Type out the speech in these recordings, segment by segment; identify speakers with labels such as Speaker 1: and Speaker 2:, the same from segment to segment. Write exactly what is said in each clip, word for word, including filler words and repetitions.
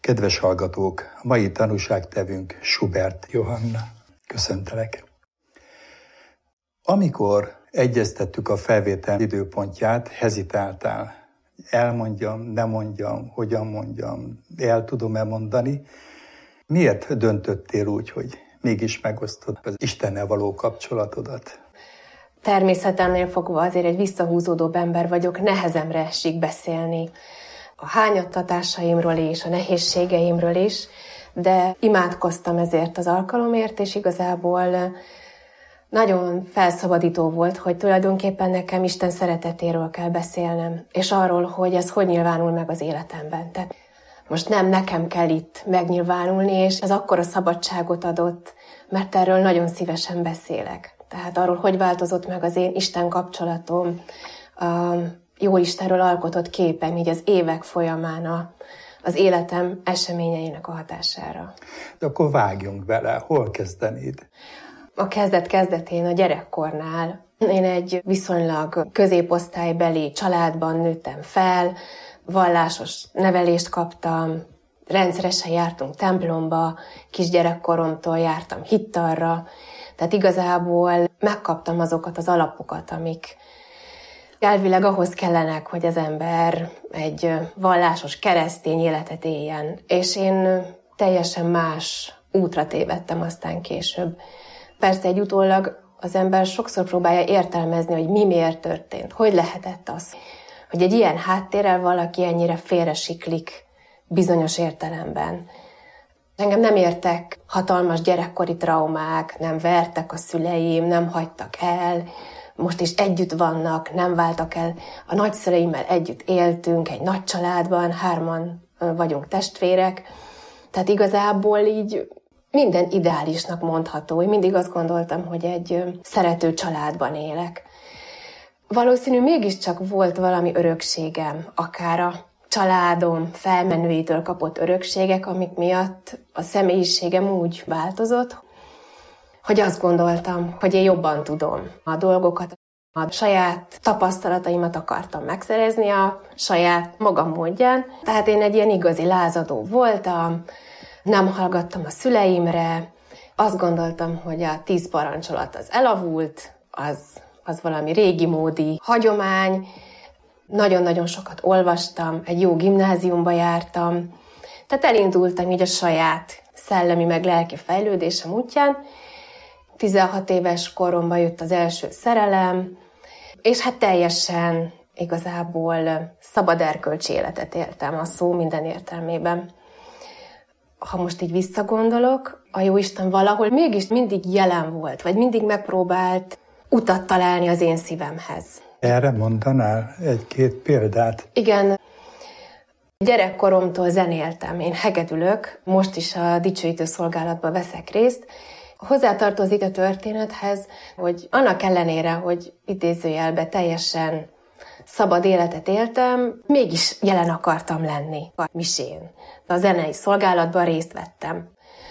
Speaker 1: Kedves hallgatók, a mai tanúságtevőnk Schubert Johanna. Köszöntelek! Amikor egyeztettük a felvétel időpontját, hezitáltál. Elmondjam, nem mondjam, hogyan mondjam, el tudom-e mondani. Miért döntöttél úgy, hogy mégis megosztod az Istennel való kapcsolatodat?
Speaker 2: Természetemnél fogva azért egy visszahúzódóbb ember vagyok, nehezemre esik beszélni a hányattatásaimról és a nehézségeimről is, de imádkoztam ezért az alkalomért, és igazából nagyon felszabadító volt, hogy tulajdonképpen nekem Isten szeretetéről kell beszélnem, és arról, hogy ez hogy nyilvánul meg az életemben. Tehát most nem nekem kell itt megnyilvánulni, és ez akkora szabadságot adott, mert erről nagyon szívesen beszélek. Tehát arról, hogy változott meg az én Isten kapcsolatom, a jó Istenről alkotott képem, így az évek folyamán a, az életem eseményeinek a hatására.
Speaker 1: De akkor vágjunk bele, hol kezdenéd?
Speaker 2: A kezdet-kezdetén, a gyerekkornál. Én egy viszonylag középosztálybeli családban nőttem fel, vallásos nevelést kaptam, rendszeresen jártunk templomba, kisgyerekkoromtól jártam hittalra, tehát igazából megkaptam azokat az alapokat, amik elvileg ahhoz kellenek, hogy az ember egy vallásos keresztény életet éljen. És én teljesen más útra tévedtem aztán később. Persze egy utólag az ember sokszor próbálja értelmezni, hogy mi miért történt, hogy lehetett az, hogy egy ilyen háttérrel valaki ennyire félresiklik bizonyos értelemben. Engem nem értek hatalmas gyerekkori traumák, nem vertek a szüleim, nem hagytak el, most is együtt vannak, nem váltak el. A nagyszüleimmel együtt éltünk, egy nagy családban, hárman vagyunk testvérek. Tehát igazából így minden ideálisnak mondható. Én mindig azt gondoltam, hogy egy szerető családban élek. Valószínű mégiscsak volt valami örökségem, akár a családom felmenőitől kapott örökségek, amik miatt a személyiségem úgy változott, hogy azt gondoltam, hogy én jobban tudom a dolgokat, a saját tapasztalataimat akartam megszerezni a saját magam módján. Tehát én egy ilyen igazi lázadó voltam, nem hallgattam a szüleimre, azt gondoltam, hogy a tíz parancsolat az elavult, az, az valami régi módi hagyomány. Nagyon-nagyon sokat olvastam, egy jó gimnáziumba jártam, tehát elindultam így a saját szellemi meg lelki fejlődésem útján. tizenhat éves koromban jött az első szerelem, és hát teljesen igazából szabad erkölcsi életet éltem a szó minden értelmében. Ha most így visszagondolok, a Jóisten valahol mégis mindig jelen volt, vagy mindig megpróbált utat találni az én szívemhez.
Speaker 1: Erre mondanál egy-két példát?
Speaker 2: Igen. Gyerekkoromtól zenéltem. Én hegedülök, most is a dicsőítő szolgálatban veszek részt. Hozzátartozik a történethez, hogy annak ellenére, hogy idézőjelbe teljesen szabad életet éltem, mégis jelen akartam lenni a misén. A zenei szolgálatban részt vettem.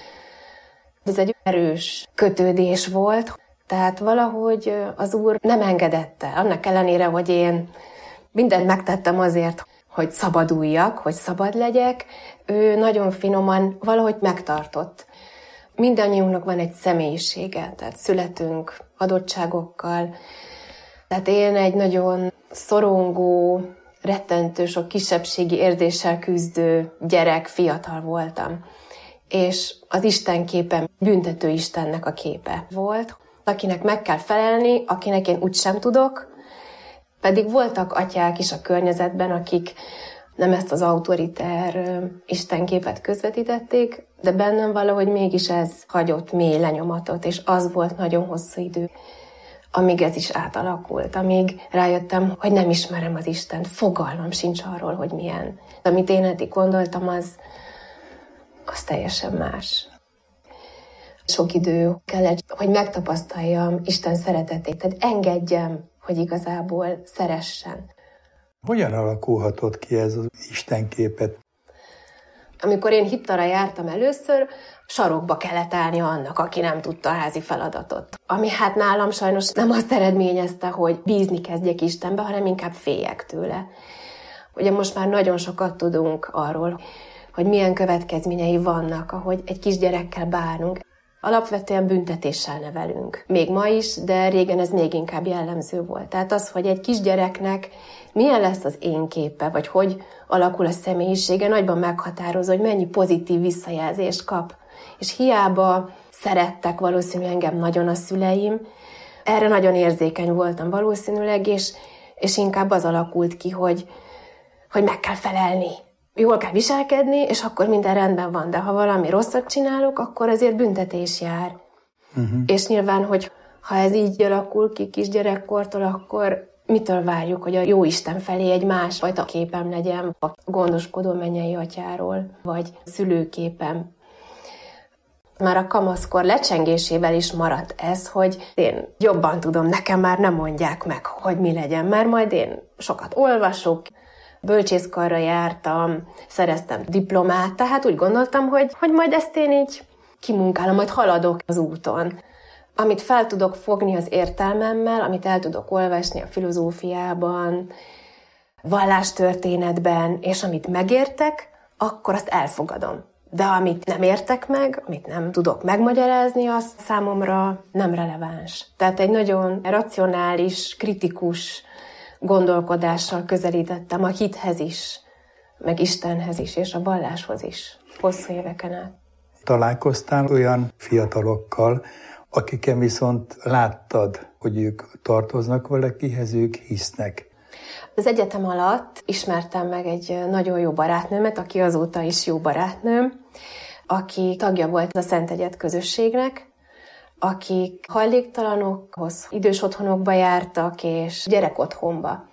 Speaker 2: Ez egy erős kötődés volt, tehát valahogy az Úr nem engedette. Annak ellenére, hogy én mindent megtettem azért, hogy szabaduljak, hogy szabad legyek, ő nagyon finoman valahogy megtartott. Mindannyiunknak van egy személyisége, tehát születünk adottságokkal. Tehát én egy nagyon szorongó, rettentő, sok kisebbségi érzéssel küzdő gyerek, fiatal voltam. És az Isten képe büntető Istennek a képe volt, akinek meg kell felelni, akinek én úgysem tudok, pedig voltak atyák is a környezetben, akik nem ezt az autoriter istenképet közvetítették, de bennem valahogy mégis ez hagyott mély lenyomatot, és az volt nagyon hosszú idő, amíg ez is átalakult, amíg rájöttem, hogy nem ismerem az Istent, fogalmam sincs arról, hogy milyen. Amit én eddig gondoltam, az, az teljesen más. Sok idő kellett, hogy megtapasztaljam Isten szeretetét, tehát engedjem, hogy igazából szeressen.
Speaker 1: Hogyan alakulhatott ki ez az istenképet?
Speaker 2: Amikor én hittalra jártam először, sarokba kellett állni annak, aki nem tudta a házi feladatot. Ami hát nálam sajnos nem azt eredményezte, hogy bízni kezdjek Istenbe, hanem inkább féljek tőle. Ugye most már nagyon sokat tudunk arról, hogy milyen következményei vannak, ahogy egy kisgyerekkel bánunk. Alapvetően büntetéssel nevelünk. Még ma is, de régen ez még inkább jellemző volt. Tehát az, hogy egy kisgyereknek milyen lesz az én képe, vagy hogy alakul a személyisége, nagyban meghatározó, hogy mennyi pozitív visszajelzést kap. És hiába szerettek valószínűleg engem nagyon a szüleim, erre nagyon érzékeny voltam valószínűleg, és, és inkább az alakult ki, hogy, hogy meg kell felelni. Jól kell viselkedni, és akkor minden rendben van, de ha valami rosszat csinálok, akkor azért büntetés jár. Uh-huh. És nyilván, hogy ha ez így alakul ki kisgyerekkortól, akkor mitől várjuk, hogy a Jóisten felé egy másfajta képem legyen, a gondoskodó mennyei atyáról, vagy szülőképem. Már a kamaszkor lecsengésével is maradt ez, hogy én jobban tudom, nekem már nem mondják meg, hogy mi legyen, mert majd én sokat olvasok, bölcsészkarra jártam, szereztem diplomát, tehát úgy gondoltam, hogy, hogy majd ezt én így kimunkálom, majd haladok az úton. Amit fel tudok fogni az értelmemmel, amit el tudok olvasni a filozófiában, vallástörténetben, és amit megértek, akkor azt elfogadom. De amit nem értek meg, amit nem tudok megmagyarázni, az számomra nem releváns. Tehát egy nagyon racionális, kritikus gondolkodással közelítettem a hithez is, meg Istenhez is, és a valláshoz is, hosszú éveken át.
Speaker 1: Találkoztál olyan fiatalokkal, akiken viszont láttad, hogy ők tartoznak valakihez, ők hisznek?
Speaker 2: Az egyetem alatt ismertem meg egy nagyon jó barátnőmet, aki azóta is jó barátnőm, aki tagja volt a Szent Egyed közösségnek, akik hajléktalanokhoz, idős otthonokba jártak, és gyerekotthonba.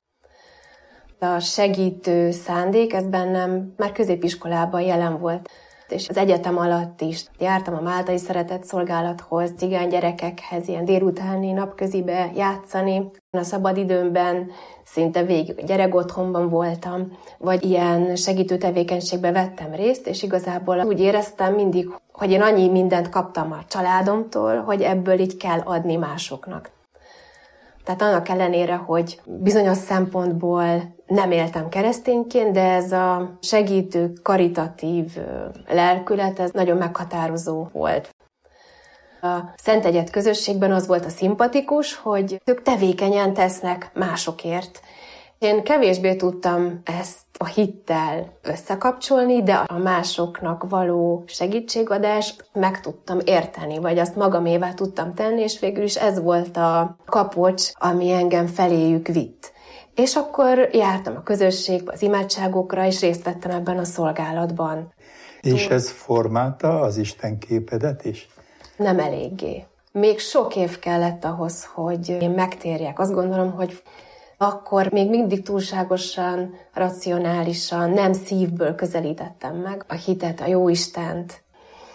Speaker 2: A segítő szándék, ez bennem már középiskolában jelen volt, és az egyetem alatt is jártam a Máltai Szeretett Szolgálathoz, cigány gyerekekhez, ilyen délutáni napközibe játszani. A szabadidőmben szinte végig a gyerekotthonban voltam, vagy ilyen segítő tevékenységben vettem részt, és igazából úgy éreztem mindig, hogy én annyi mindent kaptam a családomtól, hogy ebből így kell adni másoknak. Tehát annak ellenére, hogy bizonyos szempontból nem éltem keresztényként, de ez a segítő, karitatív lelkület, ez nagyon meghatározó volt. A Szent Egyed közösségben az volt a szimpatikus, hogy ők tevékenyen tesznek másokért. Én kevésbé tudtam ezt a hittel összekapcsolni, de a másoknak való segítségadást meg tudtam érteni, vagy azt magamévá tudtam tenni, és végül is ez volt a kapocs, ami engem feléjük vitt. És akkor jártam a közösségbe, az imádságokra, és részt vettem ebben a szolgálatban.
Speaker 1: És ez formálta az Isten képedet is?
Speaker 2: Nem eléggé. Még sok év kellett ahhoz, hogy én megtérjek. Azt gondolom, hogy akkor még mindig túlságosan, racionálisan, nem szívből közelítettem meg a hitet, a Jóistent.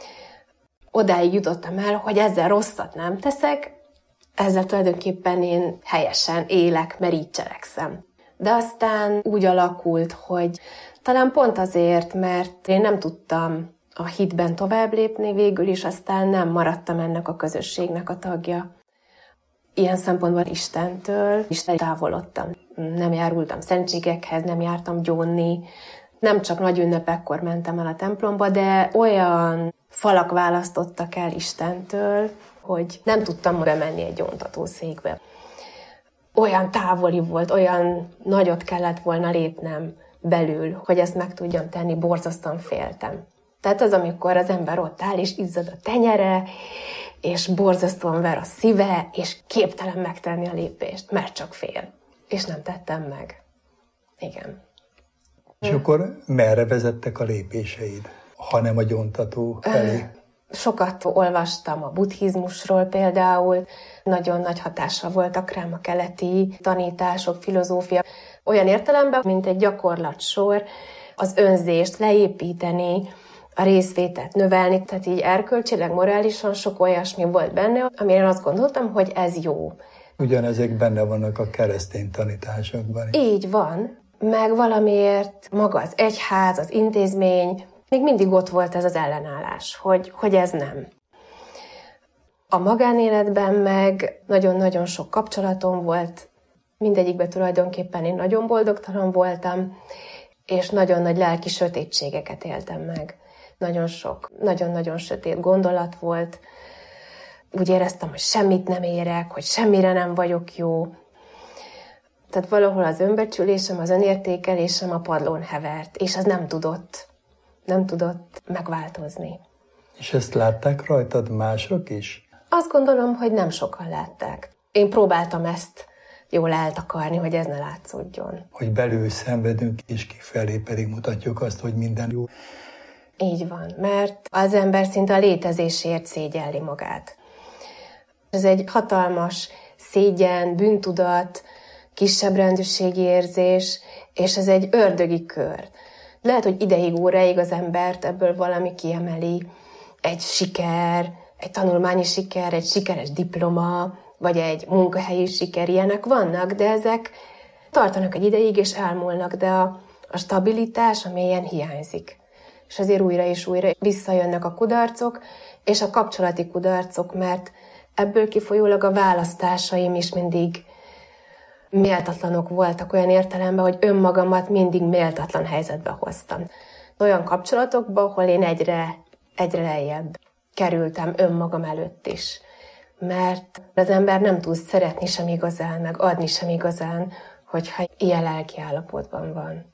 Speaker 2: Odáig jutottam el, hogy ezzel rosszat nem teszek, ezzel tulajdonképpen én helyesen élek, mert így cselekszem. De aztán úgy alakult, hogy talán pont azért, mert én nem tudtam a hitben tovább lépni, végül is aztán nem maradtam ennek a közösségnek a tagja. Ilyen szempontból Istentől is távolodtam. Nem járultam szentségekhez, nem jártam gyónni, nem csak nagy ünnepekkor mentem el a templomba, de olyan falak választottak el Istentől, hogy nem tudtam bemenni egy gyóntatószékbe. Olyan távoli volt, olyan nagyot kellett volna lépnem belül, hogy ezt meg tudjam tenni, borzasztóan féltem. Tehát az, amikor az ember ott áll, és izzad a tenyere, és borzasztóan ver a szíve, és képtelen megtenni a lépést, mert csak fél. És nem tettem meg. Igen.
Speaker 1: És akkor merre vezettek a lépéseid, hanem a gyóntató felé?
Speaker 2: Sokat olvastam a buddhizmusról például, nagyon nagy hatással voltak rám a keleti tanítások, filozófia. Olyan értelemben, mint egy gyakorlatsor, az önzést leépíteni, a részvételt növelni, tehát így erkölcsileg, morálisan sok olyasmi volt benne, amire azt gondoltam, hogy ez jó.
Speaker 1: Ugyanezek benne vannak a keresztény tanításokban.
Speaker 2: Így van, meg valamiért maga az egyház, az intézmény, még mindig ott volt ez az ellenállás, hogy, hogy ez nem. A magánéletben meg nagyon-nagyon sok kapcsolatom volt, mindegyikben tulajdonképpen én nagyon boldogtalan voltam, és nagyon nagy lelki sötétségeket éltem meg. Nagyon sok, nagyon-nagyon sötét gondolat volt. Úgy éreztem, hogy semmit nem érek, hogy semmire nem vagyok jó. Tehát valahol az önbecsülésem, az önértékelésem a padlón hevert, és az nem tudott, nem tudott megváltozni.
Speaker 1: És ezt látták rajtad mások is?
Speaker 2: Azt gondolom, hogy nem sokan látták. Én próbáltam ezt jól eltakarni, hogy ez ne látszódjon.
Speaker 1: Hogy belül szenvedünk, és kifelé pedig mutatjuk azt, hogy minden jó.
Speaker 2: Így van, mert az ember szinte a létezésért szégyelli magát. Ez egy hatalmas szégyen, bűntudat, kisebbrendűségi érzés, és ez egy ördögi kör. Lehet, hogy ideig, óráig az embert ebből valami kiemeli, egy siker, egy tanulmányi siker, egy sikeres diploma, vagy egy munkahelyi siker, ilyenek vannak, de ezek tartanak egy ideig, és elmúlnak, de a, a stabilitás a mélyen hiányzik. És azért újra és újra visszajönnek a kudarcok, és a kapcsolati kudarcok, mert ebből kifolyólag a választásaim is mindig méltatlanok voltak olyan értelemben, hogy önmagamat mindig méltatlan helyzetbe hoztam. Olyan kapcsolatokba, ahol én egyre, egyre lejjebb kerültem önmagam előtt is. Mert az ember nem tud szeretni sem igazán, meg adni sem igazán, hogyha ilyen lelki állapotban van.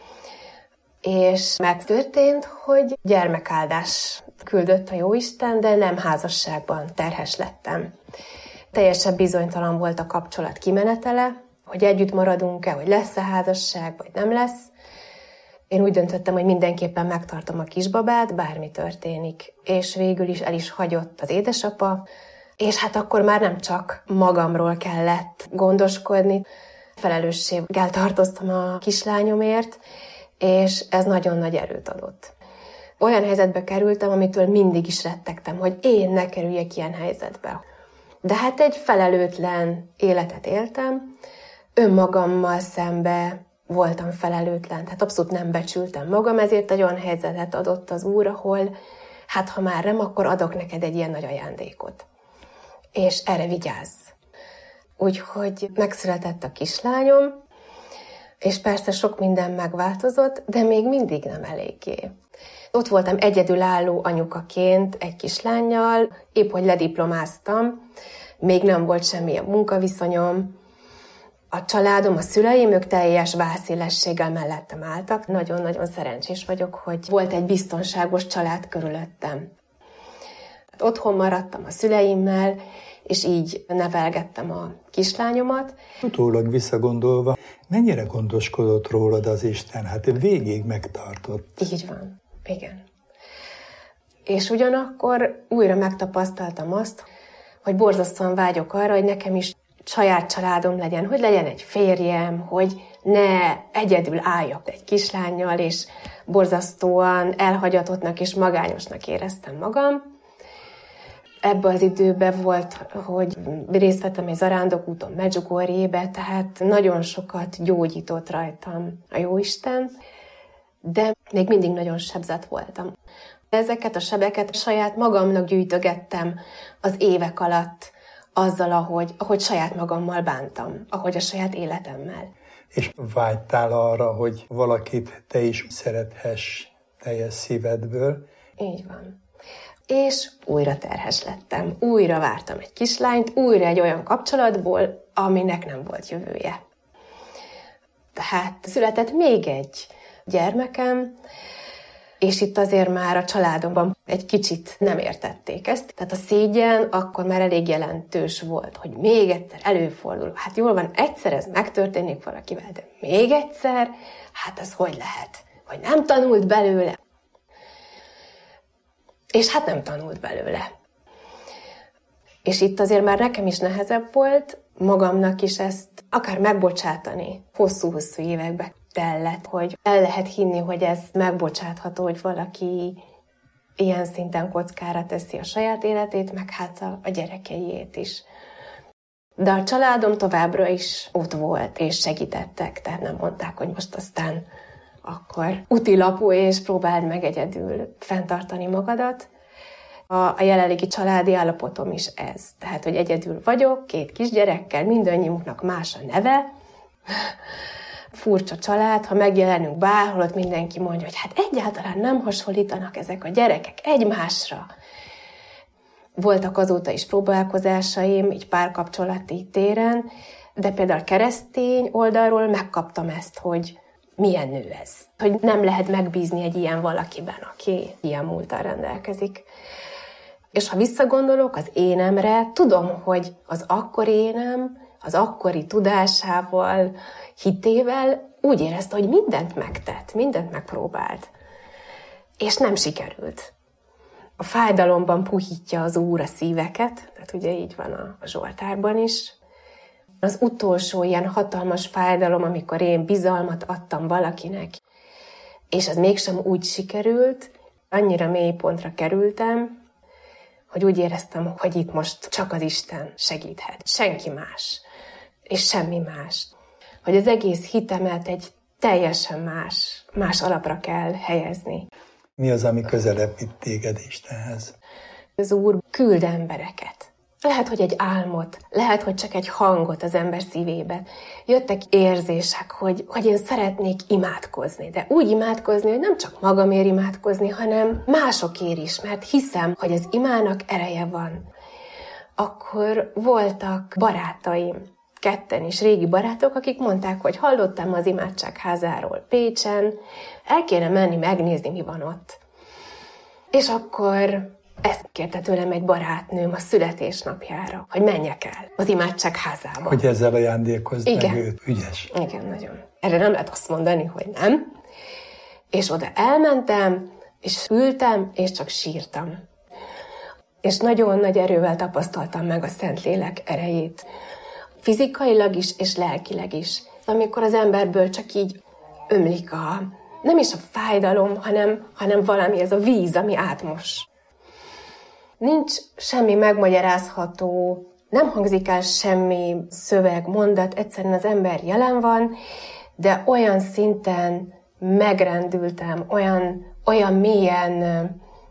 Speaker 2: És megtörtént, hogy gyermekáldás küldött a Jóisten, de nem házasságban terhes lettem. Teljesen bizonytalan volt a kapcsolat kimenetele, hogy együtt maradunk-e, hogy lesz-e házasság, vagy nem lesz. Én úgy döntöttem, hogy mindenképpen megtartom a kisbabát, bármi történik. És végül is el is hagyott az édesapa, és hát akkor már nem csak magamról kellett gondoskodni, felelősséggel tartoztam a kislányomért, és ez nagyon nagy erőt adott. Olyan helyzetbe kerültem, amitől mindig is rettegtem, hogy én ne kerüljek ilyen helyzetbe. De hát egy felelőtlen életet éltem, önmagammal szembe voltam felelőtlen, tehát abszolút nem becsültem magam, ezért egy olyan helyzetet adott az Úr, ahol hát ha már nem, akkor adok neked egy ilyen nagy ajándékot. És erre vigyázz. Úgyhogy megszületett a kislányom, és persze sok minden megváltozott, de még mindig nem eléggé. Ott voltam egyedülálló anyukaként egy kislánnyal, épp hogy lediplomáztam, még nem volt semmilyen munkaviszonyom. A családom, a szüleim, ők teljes vászélességgel mellettem álltak. Nagyon-nagyon szerencsés vagyok, hogy volt egy biztonságos család körülöttem. Otthon maradtam a szüleimmel, és így nevelgettem a kislányomat.
Speaker 1: Utólag visszagondolva, mennyire gondoskodott rólad az Isten? Hát végig megtartott.
Speaker 2: Így van, igen. És ugyanakkor újra megtapasztaltam azt, hogy borzasztóan vágyok arra, hogy nekem is saját családom legyen, hogy legyen egy férjem, hogy ne egyedül álljak egy kislánnyal, és borzasztóan elhagyatottnak és magányosnak éreztem magam. Ebben az időben volt, hogy részt vettem egy zarándokúton Medjugorjébe, tehát nagyon sokat gyógyított rajtam a Jóisten, de még mindig nagyon sebzett voltam. Ezeket a sebeket saját magamnak gyűjtögettem az évek alatt, azzal, ahogy, ahogy saját magammal bántam, ahogy a saját életemmel.
Speaker 1: És vágytál arra, hogy valakit te is szerethess teljes szívedből?
Speaker 2: Így van. És újra terhes lettem. Újra vártam egy kislányt, újra egy olyan kapcsolatból, aminek nem volt jövője. Tehát született még egy gyermekem, és itt azért már a családomban egy kicsit nem értették ezt. Tehát a szégyen akkor már elég jelentős volt, hogy még egyszer előfordul. Hát jól van, egyszer ez megtörténik valakivel, de még egyszer? Hát ez hogy lehet? Hogy nem tanult belőle? És hát nem tanult belőle. És itt azért már nekem is nehezebb volt, magamnak is ezt akár megbocsátani. Hosszú-hosszú évekbe tellett, hogy el lehet hinni, hogy ez megbocsátható, hogy valaki ilyen szinten kockára teszi a saját életét, meg hát a, a gyerekeiét is. De a családom továbbra is ott volt, és segítettek, tehát nem mondták, hogy most aztán akkor útilapú, és próbáld meg egyedül fenntartani magadat. A, a jelenlegi családi állapotom is ez. Tehát, hogy egyedül vagyok, két kisgyerekkel, mindannyiunknak más a neve, furcsa család, ha megjelenünk bárhol, ott mindenki mondja, hogy hát egyáltalán nem hasonlítanak ezek a gyerekek egymásra. Voltak azóta is próbálkozásaim, így párkapcsolati téren, de például keresztény oldalról megkaptam ezt, hogy milyen nő ez. Hogy nem lehet megbízni egy ilyen valakiben, aki ilyen múlttal rendelkezik. És ha visszagondolok az énemre, tudom, hogy az akkori énem, az akkori tudásával, hitével úgy érezte, hogy mindent megtett, mindent megpróbált. És nem sikerült. A fájdalomban puhítja az Úr a szíveket, tehát ugye így van a Zsoltárban is. Az utolsó ilyen hatalmas fájdalom, amikor én bizalmat adtam valakinek, és ez mégsem úgy sikerült, annyira mély pontra kerültem, hogy úgy éreztem, hogy itt most csak az Isten segíthet. Senki más, és semmi más. Hogy az egész hitemet egy teljesen más, más alapra kell helyezni.
Speaker 1: Mi az, ami közelebb vitt téged Istenhez?
Speaker 2: Az Úr küld embereket. Lehet, hogy egy álmot, lehet, hogy csak egy hangot az ember szívében. Jöttek érzések, hogy, hogy én szeretnék imádkozni, de úgy imádkozni, hogy nem csak magamért imádkozni, hanem másokért is, mert hiszem, hogy az imának ereje van. Akkor voltak barátaim, ketten is régi barátok, akik mondták, hogy hallottam az imádságházáról Pécsen, el kéne menni megnézni, mi van ott. És akkor ezt kérte tőlem egy barátnőm a születésnapjára, hogy menjek el az imádságházába.
Speaker 1: Hogy ezzel ajándékozd
Speaker 2: Igen.
Speaker 1: meg őt. Ügyes.
Speaker 2: Igen, nagyon. Erre nem lehet azt mondani, hogy nem. És oda elmentem, és ültem, és csak sírtam. És nagyon nagy erővel tapasztaltam meg a Szentlélek erejét. Fizikailag is, és lelkileg is. Amikor az emberből csak így ömlik a, nem is a fájdalom, hanem, hanem valami, ez a víz, ami átmos. Nincs semmi megmagyarázható, nem hangzik el semmi szöveg, mondat, egyszerűen az ember jelen van, de olyan szinten megrendültem, olyan, olyan mélyen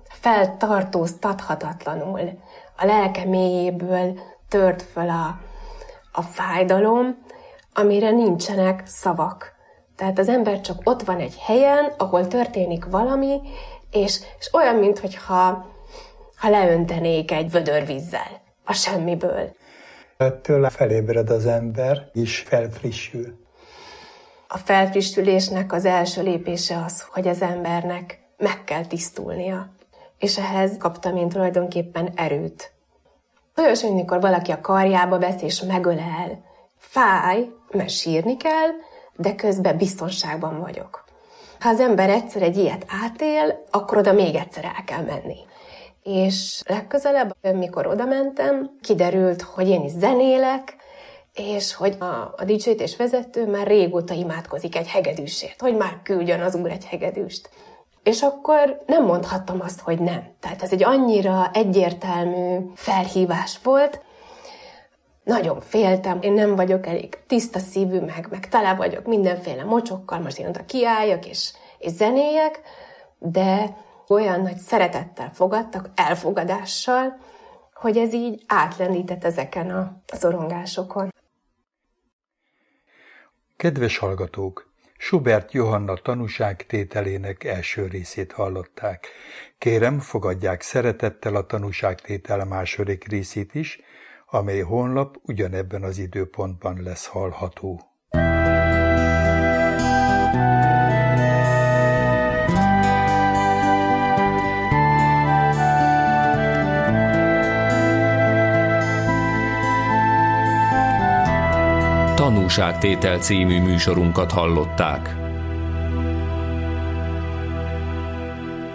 Speaker 2: feltartóztathatatlanul. A lelke mélyéből tört föl a, a fájdalom, amire nincsenek szavak. Tehát az ember csak ott van egy helyen, ahol történik valami, és, és olyan, minthogyha ha leöntenék egy vödör vízzel a semmiből.
Speaker 1: Ettől felébred az ember, és felfrissül.
Speaker 2: A felfrissülésnek az első lépése az, hogy az embernek meg kell tisztulnia. És ehhez kaptam én tulajdonképpen erőt. Olyas, amikor valaki a karjába vesz és megölel. Fáj, mert sírni kell, de közben biztonságban vagyok. Ha az ember egyszer egy ilyet átél, akkor oda még egyszer el kell menni. És legközelebb, amikor oda mentem, kiderült, hogy én is zenélek, és hogy a, a dicsőítés vezető már régóta imádkozik egy hegedűsért, hogy már küldjön az Úr egy hegedűst. És akkor nem mondhattam azt, hogy nem. Tehát ez egy annyira egyértelmű felhívás volt. Nagyon féltem, én nem vagyok elég tiszta szívű, meg, meg tele vagyok mindenféle mocsokkal, most én oda kiálljak és, és zenéjek, de olyan nagy szeretettel fogadtak, elfogadással, hogy ez így átlendített ezeken a szorongásokon.
Speaker 1: Kedves hallgatók! Schubert Johanna tanúságtételének első részét hallották. Kérem, fogadják szeretettel a tanúságtétel második részét is, amely holnap ugyanebben az időpontban lesz hallható.
Speaker 3: Tanúságtétel című műsorunkat hallották.